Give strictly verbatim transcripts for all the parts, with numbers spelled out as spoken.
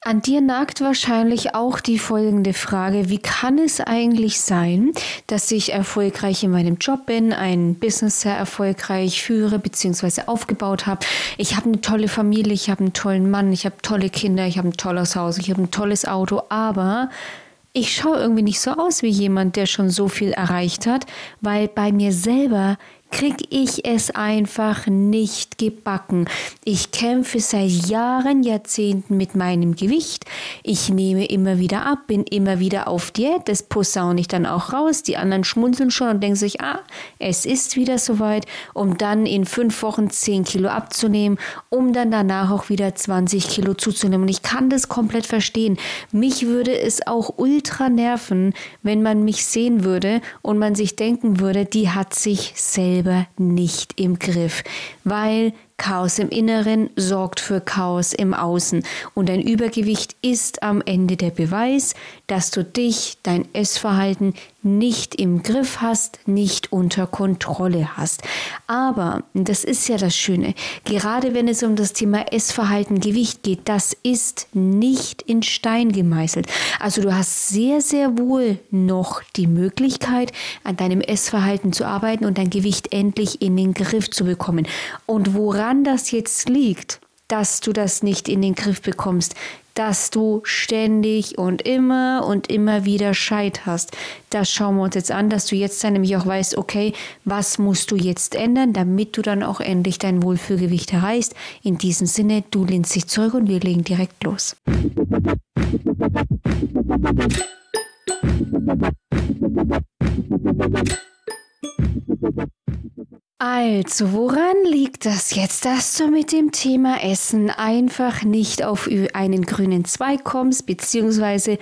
An dir nagt wahrscheinlich auch die folgende Frage: Wie kann es eigentlich sein, dass ich erfolgreich in meinem Job bin, ein Business sehr erfolgreich führe bzw. aufgebaut habe? Ich habe eine tolle Familie, ich habe einen tollen Mann, ich habe tolle Kinder, ich habe ein tolles Haus, ich habe ein tolles Auto, aber ich schaue irgendwie nicht so aus wie jemand, der schon so viel erreicht hat, weil bei mir selber kriege ich es einfach nicht gebacken. Ich kämpfe seit Jahren, Jahrzehnten mit meinem Gewicht. Ich nehme immer wieder ab, bin immer wieder auf Diät. Das posaune ich dann auch raus. Die anderen schmunzeln schon und denken sich, ah, es ist wieder soweit, um dann in fünf Wochen zehn Kilo abzunehmen, um dann danach auch wieder zwanzig Kilo zuzunehmen. Und ich kann das komplett verstehen. Mich würde es auch ultra nerven, wenn man mich sehen würde und man sich denken würde, die hat sich selbst nicht im Griff, weil Chaos im Inneren sorgt für Chaos im Außen und ein Übergewicht ist am Ende der Beweis, dass du dich, dein Essverhalten nicht im Griff hast, nicht unter Kontrolle hast. Aber, das ist ja das Schöne, gerade wenn es um das Thema Essverhalten, Gewicht geht, das ist nicht in Stein gemeißelt. Also du hast sehr, sehr wohl noch die Möglichkeit, an deinem Essverhalten zu arbeiten und dein Gewicht endlich in den Griff zu bekommen. Und woran das jetzt liegt, dass du das nicht in den Griff bekommst, dass du ständig und immer und immer wieder scheiterst. Das schauen wir uns jetzt an, dass du jetzt dann nämlich auch weißt, okay, was musst du jetzt ändern, damit du dann auch endlich dein Wohlfühlgewicht erreichst. In diesem Sinne, du lehnst dich zurück und wir legen direkt los. Also, woran liegt das jetzt, dass du mit dem Thema Essen einfach nicht auf einen grünen Zweig kommst, beziehungsweise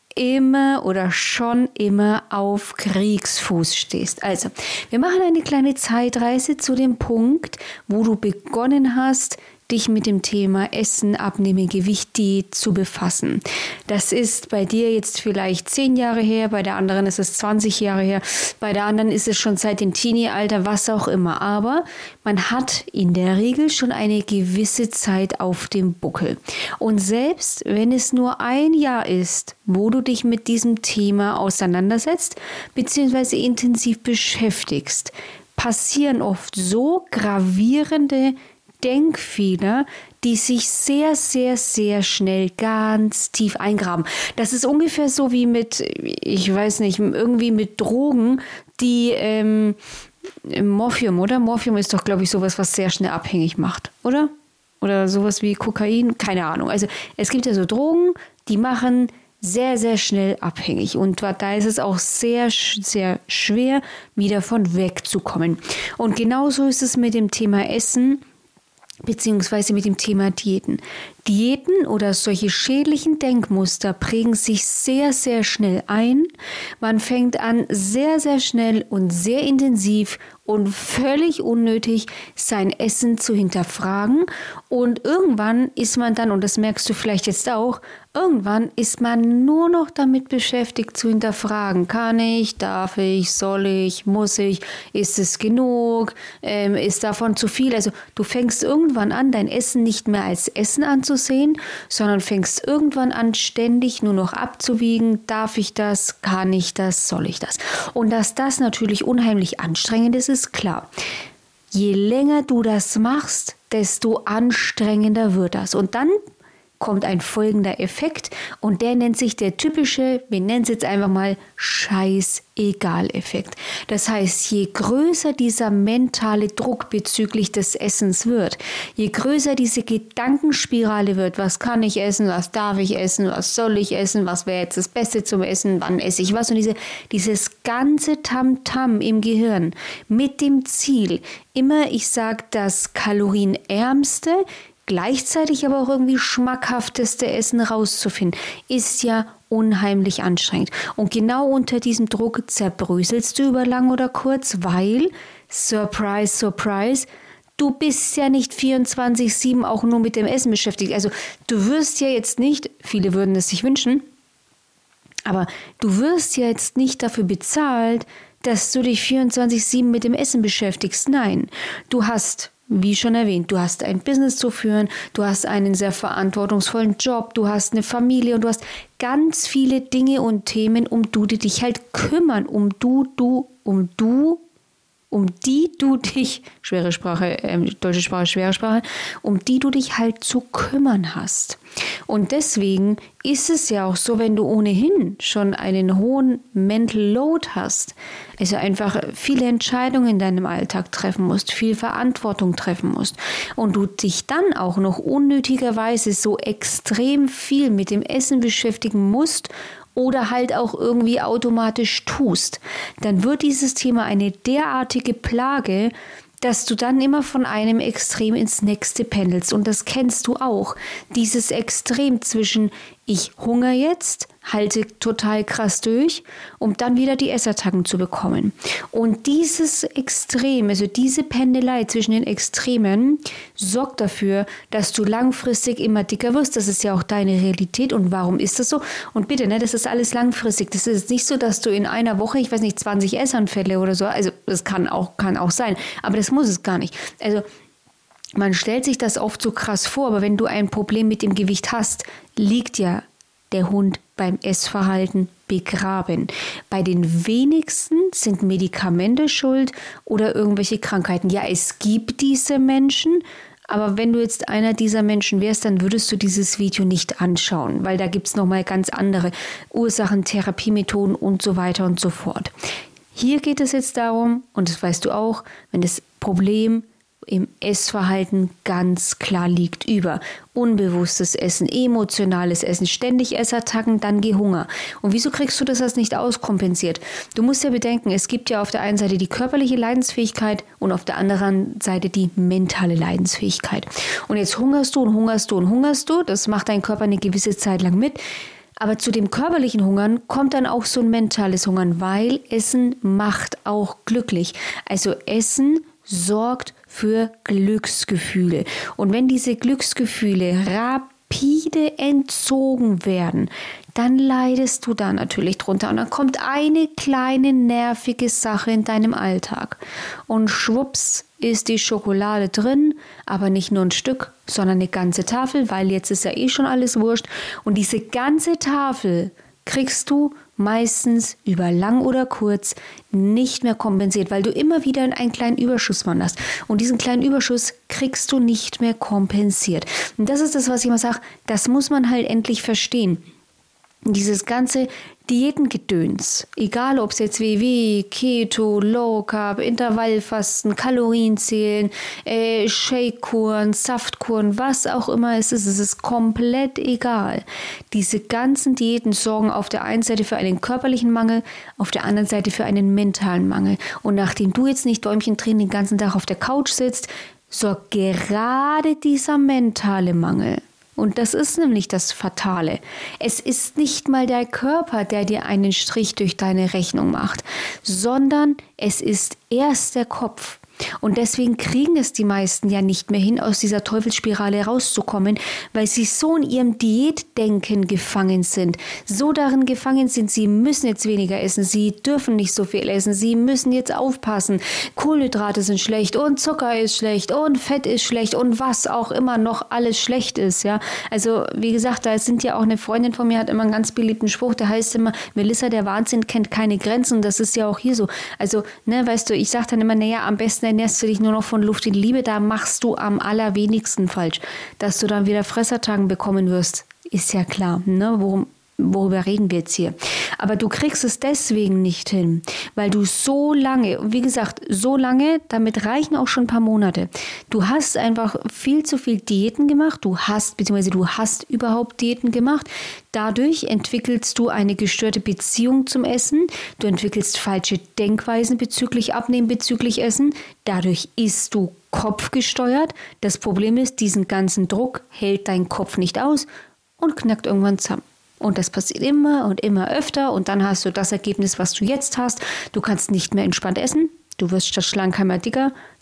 immer oder schon immer auf Kriegsfuß stehst? Also, wir machen eine kleine Zeitreise zu dem Punkt, wo du begonnen hast, dich mit dem Thema Essen, Abnehmen, Gewicht, Diät zu befassen. Das ist bei dir jetzt vielleicht zehn Jahre her, bei der anderen ist es zwanzig Jahre her, bei der anderen ist es schon seit dem Teenie-Alter, was auch immer. Aber man hat in der Regel schon eine gewisse Zeit auf dem Buckel. Und selbst wenn es nur ein Jahr ist, wo du dich mit diesem Thema auseinandersetzt, beziehungsweise intensiv beschäftigst, passieren oft so gravierende Denkfehler, die sich sehr, sehr, sehr schnell ganz tief eingraben. Das ist ungefähr so wie mit, ich weiß nicht, irgendwie mit Drogen, die ähm, Morphium, oder? Morphium ist doch, glaube ich, sowas, was sehr schnell abhängig macht, oder? Oder sowas wie Kokain, keine Ahnung. Also es gibt ja so Drogen, die machen sehr, sehr schnell abhängig. Und da ist es auch sehr, sehr schwer, wieder von wegzukommen. Und genauso ist es mit dem Thema Essen, beziehungsweise mit dem Thema Diäten. Diäten oder solche schädlichen Denkmuster prägen sich sehr, sehr schnell ein. Man fängt an, sehr, sehr schnell und sehr intensiv und völlig unnötig sein Essen zu hinterfragen. Und irgendwann ist man dann, und das merkst du vielleicht jetzt auch, irgendwann ist man nur noch damit beschäftigt zu hinterfragen. Kann ich, darf ich, soll ich, muss ich, ist es genug, ähm, ist davon zu viel? Also du fängst irgendwann an, dein Essen nicht mehr als Essen anzusehen, sondern fängst irgendwann an, ständig nur noch abzuwiegen. Darf ich das, kann ich das, soll ich das? Und dass das natürlich unheimlich anstrengend ist, ist klar. Je länger du das machst, desto anstrengender wird das. Und dann kommt ein folgender Effekt und der nennt sich der typische, wir nennen es jetzt einfach mal Scheiß-Egal-Effekt. Das heißt, je größer dieser mentale Druck bezüglich des Essens wird, je größer diese Gedankenspirale wird, was kann ich essen, was darf ich essen, was soll ich essen, was wäre jetzt das Beste zum Essen, wann esse ich was und diese, dieses ganze Tamtam im Gehirn mit dem Ziel, immer, ich sage das kalorienärmste, gleichzeitig aber auch irgendwie schmackhafteste Essen rauszufinden, ist ja unheimlich anstrengend. Und genau unter diesem Druck zerbröselst du über lang oder kurz, weil, surprise, surprise, du bist ja nicht vierundzwanzig sieben auch nur mit dem Essen beschäftigt. Also du wirst ja jetzt nicht, viele würden es sich wünschen, aber du wirst ja jetzt nicht dafür bezahlt, dass du dich vierundzwanzig sieben mit dem Essen beschäftigst. Nein, du hast, wie schon erwähnt, du hast ein Business zu führen, du hast einen sehr verantwortungsvollen Job, du hast eine Familie und du hast ganz viele Dinge und Themen, um die du dich halt kümmern, um du, du, um du, um die du dich, schwere Sprache, äh, deutsche Sprache, schwere Sprache, um die du dich halt zu kümmern hast. Und deswegen ist es ja auch so, wenn du ohnehin schon einen hohen Mental Load hast, also einfach viele Entscheidungen in deinem Alltag treffen musst, viel Verantwortung treffen musst und du dich dann auch noch unnötigerweise so extrem viel mit dem Essen beschäftigen musst oder halt auch irgendwie automatisch tust, dann wird dieses Thema eine derartige Plage, dass du dann immer von einem Extrem ins nächste pendelst. Und das kennst du auch. Dieses Extrem zwischen ich hungere jetzt, halte total krass durch, um dann wieder die Essattacken zu bekommen. Und dieses Extrem, also diese Pendelei zwischen den Extremen, sorgt dafür, dass du langfristig immer dicker wirst. Das ist ja auch deine Realität. Und warum ist das so? Und bitte, ne, das ist alles langfristig. Das ist nicht so, dass du in einer Woche, ich weiß nicht, zwanzig Essanfälle oder so, also das kann auch, kann auch sein, aber das muss es gar nicht. Also man stellt sich das oft so krass vor, aber wenn du ein Problem mit dem Gewicht hast, liegt ja der Hund beim Essverhalten begraben. Bei den wenigsten sind Medikamente schuld oder irgendwelche Krankheiten. Ja, es gibt diese Menschen, aber wenn du jetzt einer dieser Menschen wärst, dann würdest du dieses Video nicht anschauen, weil da gibt es nochmal ganz andere Ursachen, Therapiemethoden und so weiter und so fort. Hier geht es jetzt darum, und das weißt du auch, wenn das Problem im Essverhalten ganz klar liegt über unbewusstes Essen, emotionales Essen, ständig Essattacken, dann Gehunger. Und wieso kriegst du das als nicht auskompensiert? Du musst ja bedenken, es gibt ja auf der einen Seite die körperliche Leidensfähigkeit und auf der anderen Seite die mentale Leidensfähigkeit. Und jetzt hungerst du und hungerst du und hungerst du, das macht dein Körper eine gewisse Zeit lang mit. Aber zu dem körperlichen Hungern kommt dann auch so ein mentales Hungern, weil Essen macht auch glücklich. Also Essen sorgt für Glücksgefühle. Und wenn diese Glücksgefühle rapide entzogen werden, dann leidest du da natürlich drunter. Und dann kommt eine kleine nervige Sache in deinem Alltag. Und schwupps ist die Schokolade drin, aber nicht nur ein Stück, sondern eine ganze Tafel, weil jetzt ist ja eh schon alles wurscht. Und diese ganze Tafel kriegst du meistens über lang oder kurz nicht mehr kompensiert, weil du immer wieder in einen kleinen Überschuss wanderst. Und diesen kleinen Überschuss kriegst du nicht mehr kompensiert. Und das ist das, was ich immer sage, das muss man halt endlich verstehen. Dieses ganze Diätengedöns, egal ob es jetzt W W, Keto, Low Carb, Intervallfasten, Kalorienzählen, äh, Shake-Kuren, Saftkuren, was auch immer es ist, es ist komplett egal. Diese ganzen Diäten sorgen auf der einen Seite für einen körperlichen Mangel, auf der anderen Seite für einen mentalen Mangel. Und nachdem du jetzt nicht Däumchen drehen den ganzen Tag auf der Couch sitzt, sorgt gerade dieser mentale Mangel. Und das ist nämlich das Fatale. Es ist nicht mal der Körper, der dir einen Strich durch deine Rechnung macht, sondern es ist erst der Kopf. Und deswegen kriegen es die meisten ja nicht mehr hin, aus dieser Teufelsspirale rauszukommen, weil sie so in ihrem Diätdenken gefangen sind. So darin gefangen sind, sie müssen jetzt weniger essen, sie dürfen nicht so viel essen, sie müssen jetzt aufpassen. Kohlenhydrate sind schlecht und Zucker ist schlecht und Fett ist schlecht und was auch immer noch alles schlecht ist. Ja, also wie gesagt, da sind ja auch eine Freundin von mir, hat immer einen ganz beliebten Spruch, der heißt immer, Melissa, der Wahnsinn kennt keine Grenzen. Das ist ja auch hier so. Also, ne, weißt du, ich sage dann immer, naja, am besten ernährst du dich nur noch von Luft in Liebe, da machst du am allerwenigsten falsch. Dass du dann wieder Fressertagen bekommen wirst, ist ja klar, ne? Worum, worüber reden wir jetzt hier? Aber du kriegst es deswegen nicht hin, weil du so lange, wie gesagt, so lange, damit reichen auch schon ein paar Monate, du hast einfach viel zu viel Diäten gemacht, du hast, beziehungsweise du hast überhaupt Diäten gemacht, dadurch entwickelst du eine gestörte Beziehung zum Essen, du entwickelst falsche Denkweisen bezüglich Abnehmen, bezüglich Essen, dadurch isst du kopfgesteuert. Das Problem ist, diesen ganzen Druck hält dein Kopf nicht aus und knackt irgendwann zusammen. Und das passiert immer und immer öfter und dann hast du das Ergebnis, was du jetzt hast. Du kannst nicht mehr entspannt essen, du wirst statt schlank einmal dicker,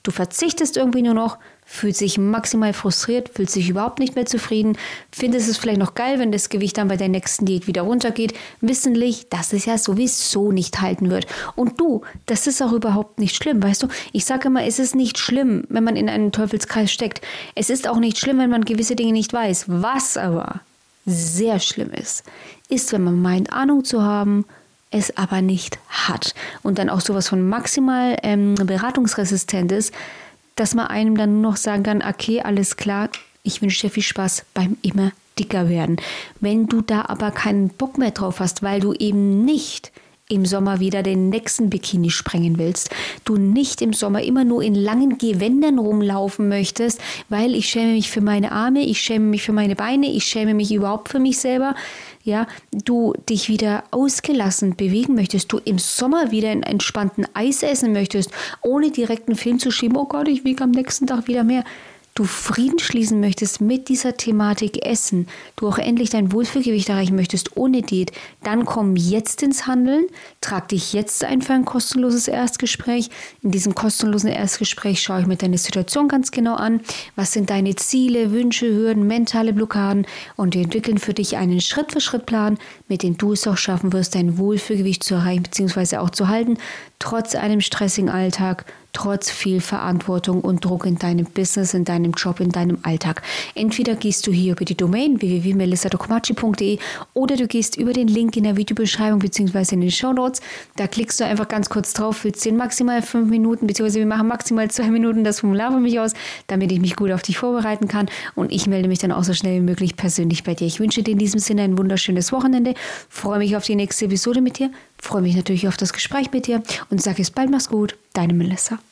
Du verzichtest irgendwie nur noch, fühlst sich maximal frustriert, fühlst dich überhaupt nicht mehr zufrieden, findest es vielleicht noch geil, wenn das Gewicht dann bei der nächsten Diät wieder runtergeht, wissentlich, dass es ja sowieso nicht halten wird. Und du, das ist auch überhaupt nicht schlimm, weißt du? Ich sage immer, es ist nicht schlimm, wenn man in einen Teufelskreis steckt. Es ist auch nicht schlimm, wenn man gewisse Dinge nicht weiß. Was aber sehr schlimm ist, ist, wenn man meint, Ahnung zu haben, es aber nicht hat. Und dann auch sowas von maximal ähm, beratungsresistent ist, dass man einem dann nur noch sagen kann, okay, alles klar, ich wünsche dir viel Spaß beim immer dicker werden. Wenn du da aber keinen Bock mehr drauf hast, weil du eben nicht im Sommer wieder den nächsten Bikini sprengen willst, du nicht im Sommer immer nur in langen Gewändern rumlaufen möchtest, weil ich schäme mich für meine Arme, ich schäme mich für meine Beine, ich schäme mich überhaupt für mich selber, ja, du dich wieder ausgelassen bewegen möchtest, du im Sommer wieder einen entspannten Eis essen möchtest, ohne direkt einen Film zu schieben, oh Gott, ich wiege am nächsten Tag wieder mehr. Du Frieden schließen möchtest mit dieser Thematik Essen, du auch endlich dein Wohlfühlgewicht erreichen möchtest ohne Diät, dann komm jetzt ins Handeln, trag dich jetzt ein für ein kostenloses Erstgespräch. In diesem kostenlosen Erstgespräch schaue ich mir deine Situation ganz genau an, was sind deine Ziele, Wünsche, Hürden, mentale Blockaden und wir entwickeln für dich einen Schritt-für-Schritt-Plan, mit dem du es auch schaffen wirst, dein Wohlfühlgewicht zu erreichen bzw. auch zu halten, trotz einem stressigen Alltag, trotz viel Verantwortung und Druck in deinem Business, in deinem Job, in deinem Alltag. Entweder gehst du hier über die Domain w w w punkt melissa dokomachi punkt d e oder du gehst über den Link in der Videobeschreibung bzw. in den Shownotes. Da klickst du einfach ganz kurz drauf, füllst den maximal fünf Minuten, beziehungsweise wir machen maximal zwei Minuten das Formular für mich aus, damit ich mich gut auf dich vorbereiten kann und ich melde mich dann auch so schnell wie möglich persönlich bei dir. Ich wünsche dir in diesem Sinne ein wunderschönes Wochenende, freue mich auf die nächste Episode mit dir, freue mich natürlich auf das Gespräch mit dir und sage jetzt bald, mach's gut, deine Melissa.